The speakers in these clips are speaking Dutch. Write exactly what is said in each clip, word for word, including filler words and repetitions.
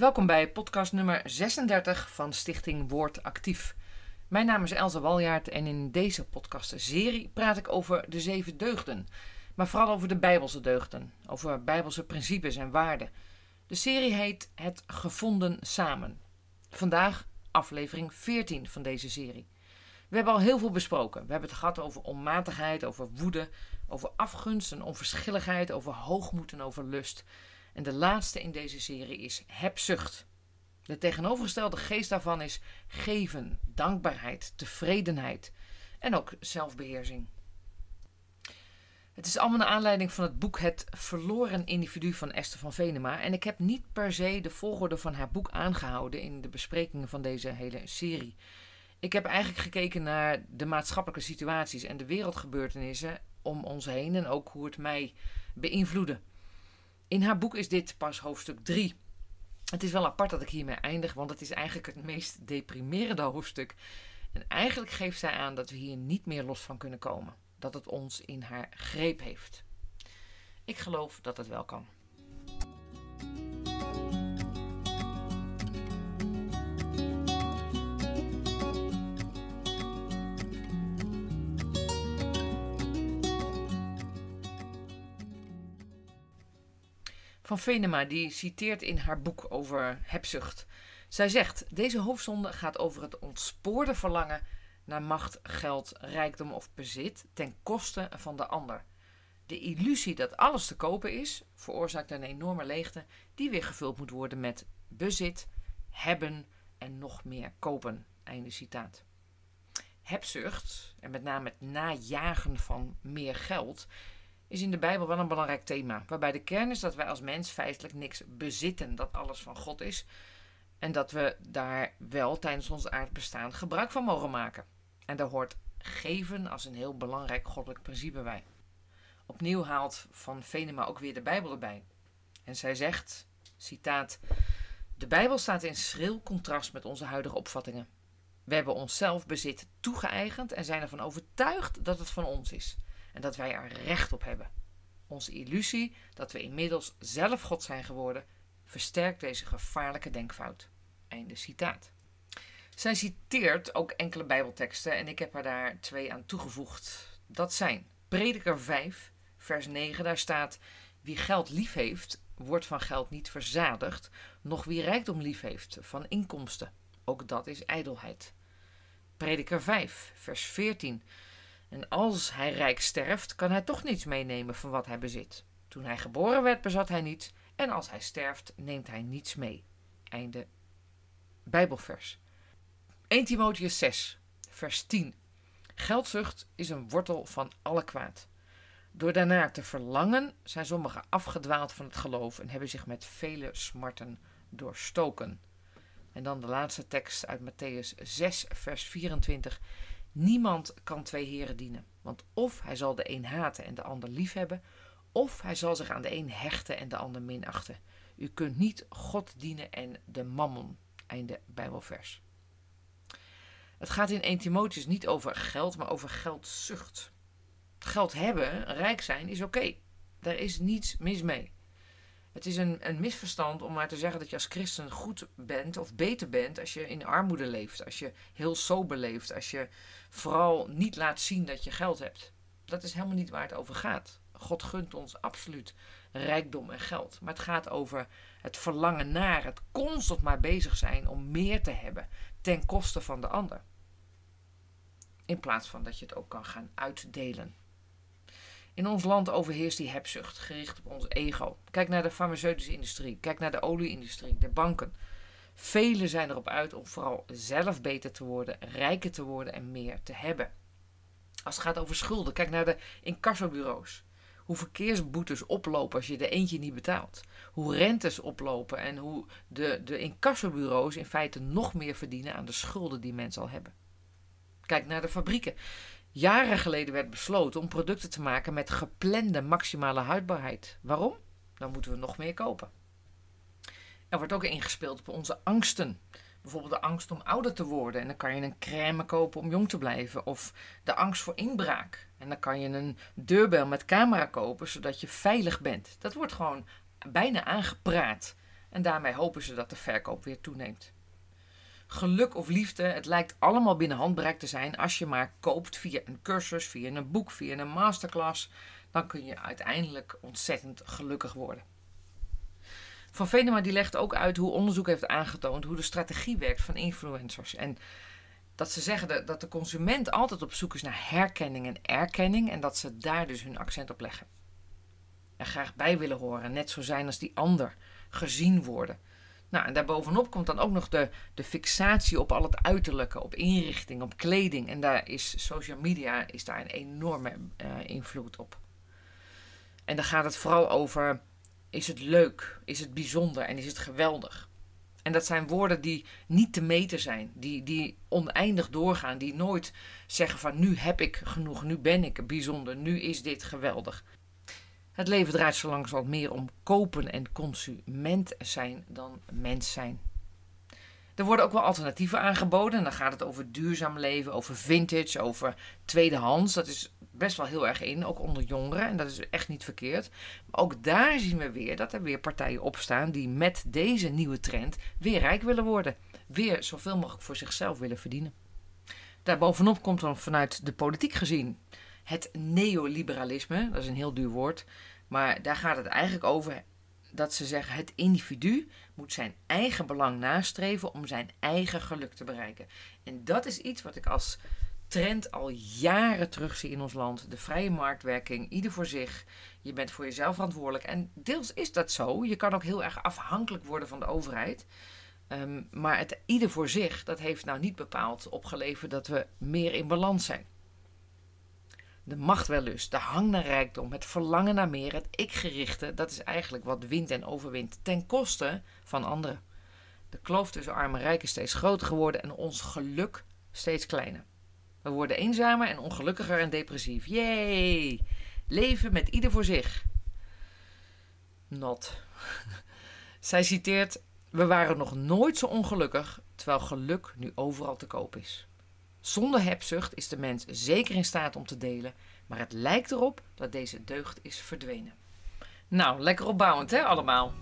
Welkom bij podcast nummer zesendertig van Stichting Woord Actief. Mijn naam is Elze Waljaert en in deze podcastserie praat ik over de zeven deugden. Maar vooral over de Bijbelse deugden, over Bijbelse principes en waarden. De serie heet Het Gevonden Samen. Vandaag aflevering veertien van deze serie. We hebben al heel veel besproken. We hebben het gehad over onmatigheid, over woede, over afgunst en onverschilligheid, over hoogmoed en over lust. En de laatste in deze serie is hebzucht. De tegenovergestelde geest daarvan is geven, dankbaarheid, tevredenheid en ook zelfbeheersing. Het is allemaal naar aanleiding van het boek Het Verloren Individu van Esther van Venema. En ik heb niet per se de volgorde van haar boek aangehouden in de besprekingen van deze hele serie. Ik heb eigenlijk gekeken naar de maatschappelijke situaties en de wereldgebeurtenissen om ons heen en ook hoe het mij beïnvloedde. In haar boek is dit pas hoofdstuk drie. Het is wel apart dat ik hiermee eindig, want het is eigenlijk het meest deprimerende hoofdstuk. En eigenlijk geeft zij aan dat we hier niet meer los van kunnen komen. Dat het ons in haar greep heeft. Ik geloof dat het wel kan. Van Venema die citeert in haar boek over hebzucht. Zij zegt, deze hoofdzonde gaat over het ontspoorde verlangen naar macht, geld, rijkdom of bezit ten koste van de ander. De illusie dat alles te kopen is, veroorzaakt een enorme leegte die weer gevuld moet worden met bezit, hebben en nog meer kopen. Einde citaat. Hebzucht, en met name het najagen van meer geld, is in de Bijbel wel een belangrijk thema, waarbij de kern is dat wij als mens feitelijk niks bezitten, dat alles van God is en dat we daar wel tijdens ons aardbestaan gebruik van mogen maken. En daar hoort geven als een heel belangrijk goddelijk principe bij. Opnieuw haalt Van Venema ook weer de Bijbel erbij. En zij zegt, citaat, de Bijbel staat in schril contrast met onze huidige opvattingen. We hebben onszelf bezit toegeëigend en zijn ervan overtuigd dat het van ons is. En dat wij er recht op hebben. Onze illusie dat we inmiddels zelf God zijn geworden, versterkt deze gevaarlijke denkfout. Einde citaat. Zij citeert ook enkele Bijbelteksten en ik heb haar daar twee aan toegevoegd. Dat zijn Prediker vijf, vers negen, daar staat, wie geld lief heeft, wordt van geld niet verzadigd, noch wie rijkdom lief heeft van inkomsten. Ook dat is ijdelheid. Prediker vijf, vers veertien. En als hij rijk sterft, kan hij toch niets meenemen van wat hij bezit. Toen hij geboren werd, bezat hij niets. En als hij sterft, neemt hij niets mee. Einde Bijbelvers. eerste Timotheüs zes, vers tien. Geldzucht is een wortel van alle kwaad. Door daarnaar te verlangen zijn sommigen afgedwaald van het geloof en hebben zich met vele smarten doorstoken. En dan de laatste tekst uit Mattheüs zes, vers vierentwintig. Niemand kan twee heren dienen, want of hij zal de een haten en de ander liefhebben, of hij zal zich aan de een hechten en de ander minachten. U kunt niet God dienen en de mammon. Einde Bijbelvers. Het gaat in eerste Timotheüs niet over geld, maar over geldzucht. Geld hebben, rijk zijn, is oké. Okay. Daar is niets mis mee. Het is een, een misverstand om maar te zeggen dat je als christen goed bent of beter bent als je in armoede leeft. Als je heel sober leeft. Als je vooral niet laat zien dat je geld hebt. Dat is helemaal niet waar het over gaat. God gunt ons absoluut rijkdom en geld. Maar het gaat over het verlangen naar, het constant maar bezig zijn om meer te hebben ten koste van de ander. In plaats van dat je het ook kan gaan uitdelen. In ons land overheerst die hebzucht, gericht op ons ego. Kijk naar de farmaceutische industrie, kijk naar de olieindustrie, de banken. Velen zijn erop uit om vooral zelf beter te worden, rijker te worden en meer te hebben. Als het gaat over schulden, kijk naar de incassobureaus. Hoe verkeersboetes oplopen als je er eentje niet betaalt. Hoe rentes oplopen en hoe de, de incassobureaus in feite nog meer verdienen aan de schulden die mensen al hebben. Kijk naar de fabrieken. Jaren geleden werd besloten om producten te maken met geplande maximale houdbaarheid. Waarom? Dan moeten we nog meer kopen. Er wordt ook ingespeeld op onze angsten. Bijvoorbeeld de angst om ouder te worden. En dan kan je een crème kopen om jong te blijven. Of de angst voor inbraak. En dan kan je een deurbel met camera kopen zodat je veilig bent. Dat wordt gewoon bijna aangepraat. En daarmee hopen ze dat de verkoop weer toeneemt. Geluk of liefde, het lijkt allemaal binnen handbereik te zijn als je maar koopt via een cursus, via een boek, via een masterclass. Dan kun je uiteindelijk ontzettend gelukkig worden. Van Venema die legt ook uit hoe onderzoek heeft aangetoond hoe de strategie werkt van influencers. En dat ze zeggen dat de consument altijd op zoek is naar herkenning en erkenning en dat ze daar dus hun accent op leggen. Er graag bij willen horen, net zo zijn als die ander, gezien worden. Nou, en daarbovenop komt dan ook nog de, de fixatie op al het uiterlijke, op inrichting, op kleding. En daar is social media is daar een enorme uh, invloed op. En dan gaat het vooral over, is het leuk, is het bijzonder en is het geweldig? En dat zijn woorden die niet te meten zijn, die, die oneindig doorgaan, die nooit zeggen van nu heb ik genoeg, nu ben ik bijzonder, nu is dit geweldig. Het leven draait zo langzamerhand meer om kopen en consument zijn dan mens zijn. Er worden ook wel alternatieven aangeboden. En dan gaat het over duurzaam leven, over vintage, over tweedehands. Dat is best wel heel erg in, ook onder jongeren. En dat is echt niet verkeerd. Maar ook daar zien we weer dat er weer partijen opstaan die met deze nieuwe trend weer rijk willen worden. Weer zoveel mogelijk voor zichzelf willen verdienen. Daarbovenop komt dan vanuit de politiek gezien het neoliberalisme. Dat is een heel duur woord. Maar daar gaat het eigenlijk over dat ze zeggen het individu moet zijn eigen belang nastreven om zijn eigen geluk te bereiken. En dat is iets wat ik als trend al jaren terugzie in ons land. De vrije marktwerking, ieder voor zich. Je bent voor jezelf verantwoordelijk. En deels is dat zo. Je kan ook heel erg afhankelijk worden van de overheid. Um, maar het ieder voor zich, dat heeft nou niet bepaald opgeleverd dat we meer in balans zijn. De machtwellust, de hang naar rijkdom, het verlangen naar meer, het ikgerichte, dat is eigenlijk wat wint en overwint ten koste van anderen. De kloof tussen arm en rijk is steeds groter geworden en ons geluk steeds kleiner. We worden eenzamer en ongelukkiger en depressief. Yay! Leven met ieder voor zich. Not. Zij citeert: we waren nog nooit zo ongelukkig, terwijl geluk nu overal te koop is. Zonder hebzucht is de mens zeker in staat om te delen, maar het lijkt erop dat deze deugd is verdwenen. Nou, lekker opbouwend hè, allemaal.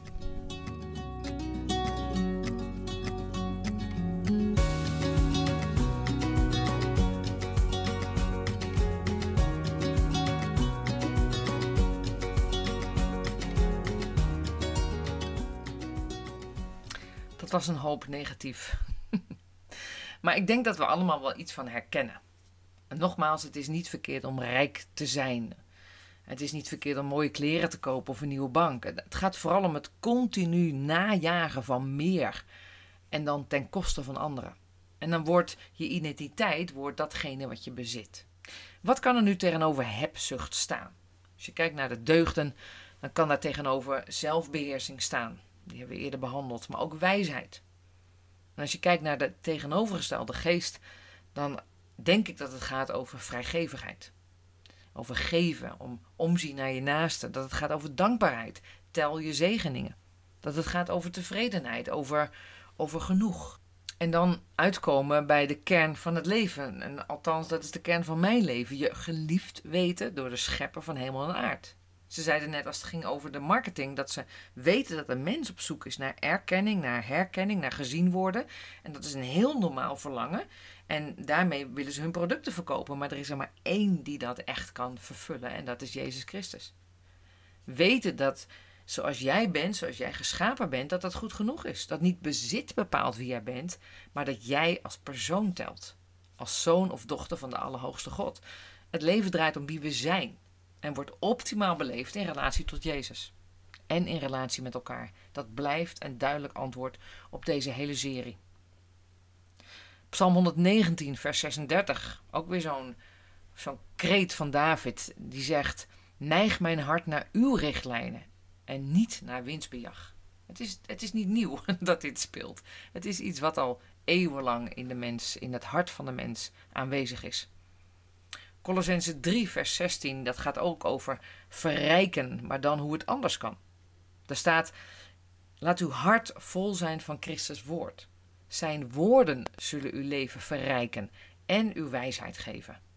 Dat was een hoop negatief. Maar ik denk dat we allemaal wel iets van herkennen. En nogmaals, het is niet verkeerd om rijk te zijn. Het is niet verkeerd om mooie kleren te kopen of een nieuwe bank. Het gaat vooral om het continu najagen van meer. En dan ten koste van anderen. En dan wordt je identiteit wordt datgene wat je bezit. Wat kan er nu tegenover hebzucht staan? Als je kijkt naar de deugden, dan kan daar tegenover zelfbeheersing staan. Die hebben we eerder behandeld. Maar ook wijsheid. En als je kijkt naar de tegenovergestelde geest, dan denk ik dat het gaat over vrijgevigheid. Over geven, om omzien naar je naaste. Dat het gaat over dankbaarheid. Tel je zegeningen. Dat het gaat over tevredenheid, over, over genoeg. En dan uitkomen bij de kern van het leven. En althans, dat is de kern van mijn leven. Je geliefd weten door de schepper van hemel en aard. Ze zeiden net als het ging over de marketing dat ze weten dat een mens op zoek is naar erkenning, naar herkenning, naar gezien worden. En dat is een heel normaal verlangen. En daarmee willen ze hun producten verkopen. Maar er is er maar één die dat echt kan vervullen en dat is Jezus Christus. Weten dat zoals jij bent, zoals jij geschapen bent, dat dat goed genoeg is. Dat niet bezit bepaalt wie jij bent, maar dat jij als persoon telt. Als zoon of dochter van de Allerhoogste God. Het leven draait om wie we zijn. En wordt optimaal beleefd in relatie tot Jezus. En in relatie met elkaar. Dat blijft een duidelijk antwoord op deze hele serie. Psalm honderdnegentien, vers zesendertig. Ook weer zo'n, zo'n kreet van David. Die zegt: neig mijn hart naar uw richtlijnen. En niet naar winstbejag. Het is, het is niet nieuw dat dit speelt. Het is iets wat al eeuwenlang in de mens, in het hart van de mens aanwezig is. Kolossenzen drie, vers zestien, dat gaat ook over verrijken, maar dan hoe het anders kan. Daar staat: laat uw hart vol zijn van Christus woord. Zijn woorden zullen uw leven verrijken en uw wijsheid geven.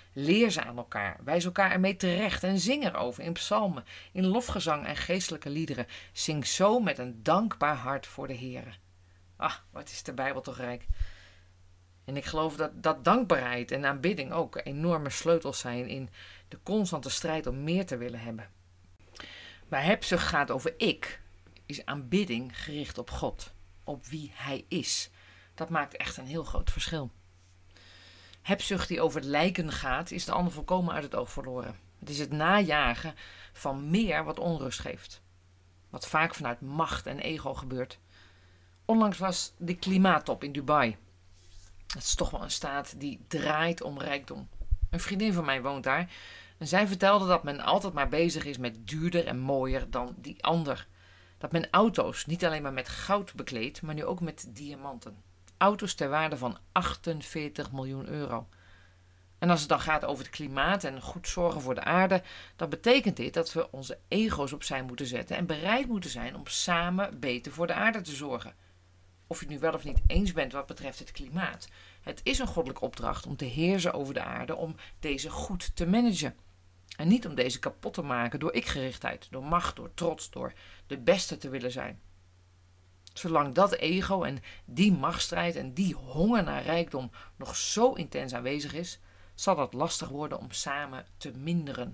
Leer ze aan elkaar, wijs elkaar ermee terecht en zing erover in psalmen, in lofgezang en geestelijke liederen. Zing zo met een dankbaar hart voor de Heere. Ah, wat is de Bijbel toch rijk. En ik geloof dat, dat dankbaarheid en aanbidding ook enorme sleutels zijn in de constante strijd om meer te willen hebben. Waar hebzucht gaat over ik, is aanbidding gericht op God, op wie Hij is. Dat maakt echt een heel groot verschil. Hebzucht die over het lijken gaat, is de ander volkomen uit het oog verloren. Het is het najagen van meer wat onrust geeft. Wat vaak vanuit macht en ego gebeurt. Onlangs was de klimaattop in Dubai. Het is toch wel een staat die draait om rijkdom. Een vriendin van mij woont daar en zij vertelde dat men altijd maar bezig is met duurder en mooier dan die ander. Dat men auto's niet alleen maar met goud bekleedt, maar nu ook met diamanten. Auto's ter waarde van achtenveertig miljoen euro. En als het dan gaat over het klimaat en goed zorgen voor de aarde, dan betekent dit dat we onze ego's opzij moeten zetten en bereid moeten zijn om samen beter voor de aarde te zorgen. Of je het nu wel of niet eens bent wat betreft het klimaat. Het is een goddelijke opdracht om te heersen over de aarde, om deze goed te managen. En niet om deze kapot te maken door ikgerichtheid, door macht, door trots, door de beste te willen zijn. Zolang dat ego en die machtsstrijd en die honger naar rijkdom nog zo intens aanwezig is, zal het lastig worden om samen te minderen.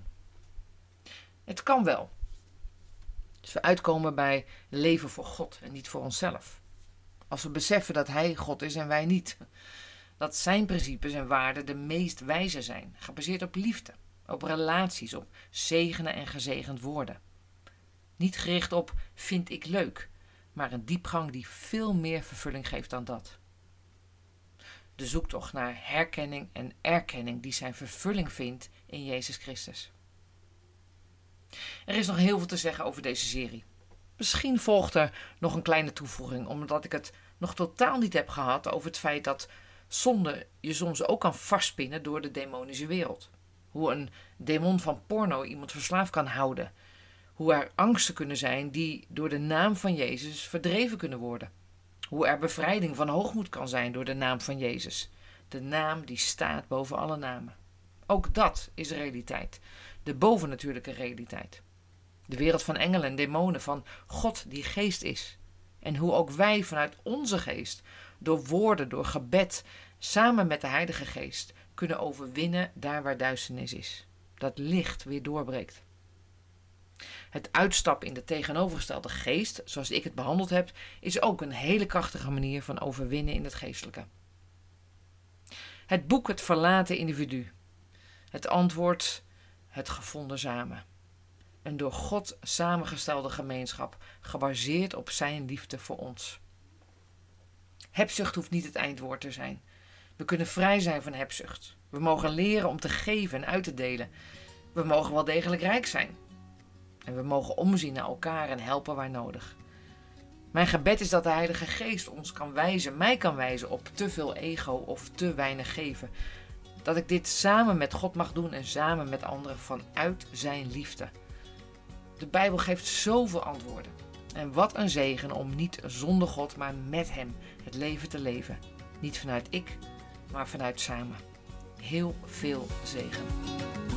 Het kan wel. Dus we uitkomen bij leven voor God en niet voor onszelf. Als we beseffen dat Hij God is en wij niet. Dat zijn principes en waarden de meest wijze zijn, gebaseerd op liefde, op relaties, op zegenen en gezegend worden. Niet gericht op vind ik leuk, maar een diepgang die veel meer vervulling geeft dan dat. De zoektocht naar herkenning en erkenning die zijn vervulling vindt in Jezus Christus. Er is nog heel veel te zeggen over deze serie. Misschien volgt er nog een kleine toevoeging, omdat ik het nog totaal niet heb gehad over het feit dat zonde je soms ook kan vastpinnen door de demonische wereld. Hoe een demon van porno iemand verslaafd kan houden. Hoe er angsten kunnen zijn die door de naam van Jezus verdreven kunnen worden. Hoe er bevrijding van hoogmoed kan zijn door de naam van Jezus. De naam die staat boven alle namen. Ook dat is realiteit. De bovennatuurlijke realiteit. De wereld van engelen en demonen, van God die geest is. En hoe ook wij vanuit onze geest, door woorden, door gebed, samen met de Heilige Geest, kunnen overwinnen daar waar duisternis is. Dat licht weer doorbreekt. Het uitstappen in de tegenovergestelde geest, zoals ik het behandeld heb, is ook een hele krachtige manier van overwinnen in het geestelijke. Het boek Het Verlaten Individu. Het antwoord Het Gevonden Samen. Een door God samengestelde gemeenschap, gebaseerd op zijn liefde voor ons. Hebzucht hoeft niet het eindwoord te zijn. We kunnen vrij zijn van hebzucht. We mogen leren om te geven en uit te delen. We mogen wel degelijk rijk zijn. En we mogen omzien naar elkaar en helpen waar nodig. Mijn gebed is dat de Heilige Geest ons kan wijzen, mij kan wijzen op te veel ego of te weinig geven. Dat ik dit samen met God mag doen en samen met anderen vanuit zijn liefde. De Bijbel geeft zoveel antwoorden. En wat een zegen om niet zonder God, maar met hem het leven te leven. Niet vanuit ik, maar vanuit samen. Heel veel zegen.